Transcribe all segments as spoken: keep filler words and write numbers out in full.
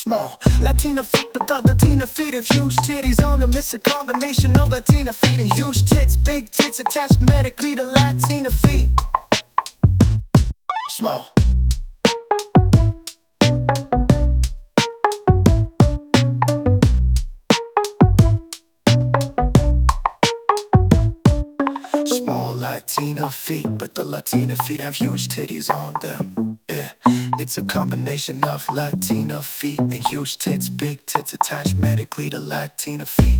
Small Latina feet, but the Latina feet have huge titties on them. It's a combination of Latina feet and huge tits. Big tits attached medically to Latina feet. Small Small Latina feet, but the Latina feet have huge titties on them. Yeah, it's a combination of Latina feet and huge tits. Big tits attached medically to Latina feet.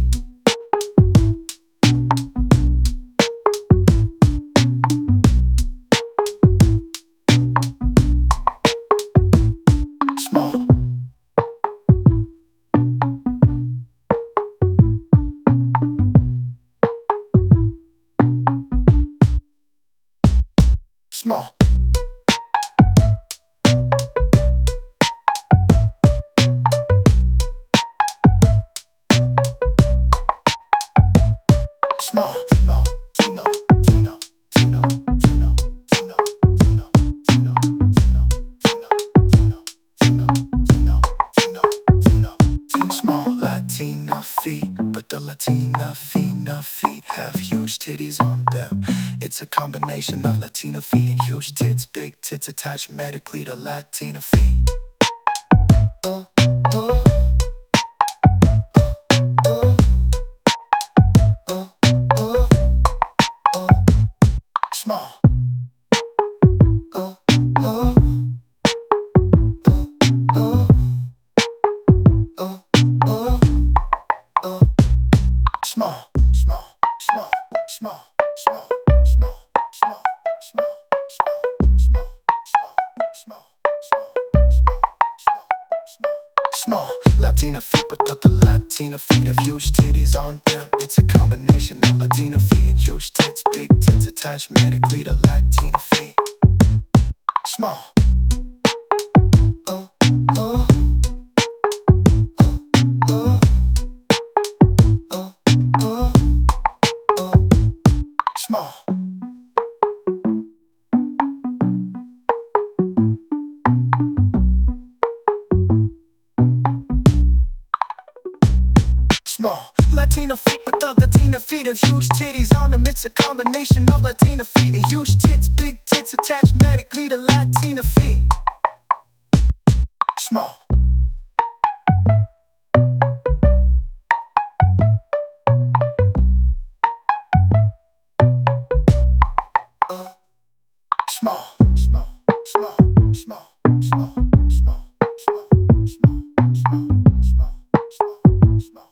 Small Small Small, small, Tino, Tino, Tino, Tino, Tino, Tino, Tino, Tino, Tino, Tino, Tino, Tino, Tino. Small Latina feet, but the Latina Fina feet have huge titties on them. It's a combination of Latina feet and huge tits. Big tits attached medically to Latina feet. Uh, uh. Small uh, uh, uh, uh, uh, uh. Small, small, small, small, small, small, small, small, small, small, small, small. Latina feet, but the Latina feet have huge titties on them. It's a combination of Latina feet and huge tits. Big tits attached medically to Latina feet. Small uh, uh, uh, uh, uh, uh. Small Small Latina feet, but the Latina feet have huge titties on them. It's a combination of Latina feet and huge tits. Big tits attached medically to Latina feet. Small uh, Small, small, small, small, small, small, small, small, small, small, small.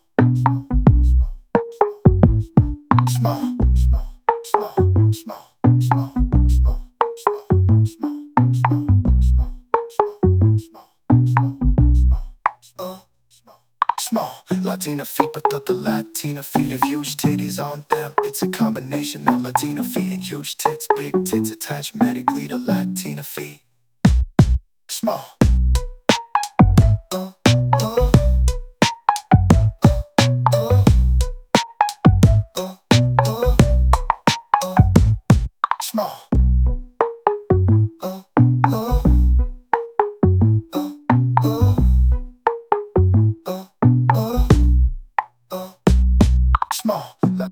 Small, small, small, small, small, small, small, small, small, small, small, uh, small, small. Latina feet, but the, the Latina feet have huge titties on them. It's a combination of Latina feet and huge tits. Big tits attached medically to Latina feet. Small, uh.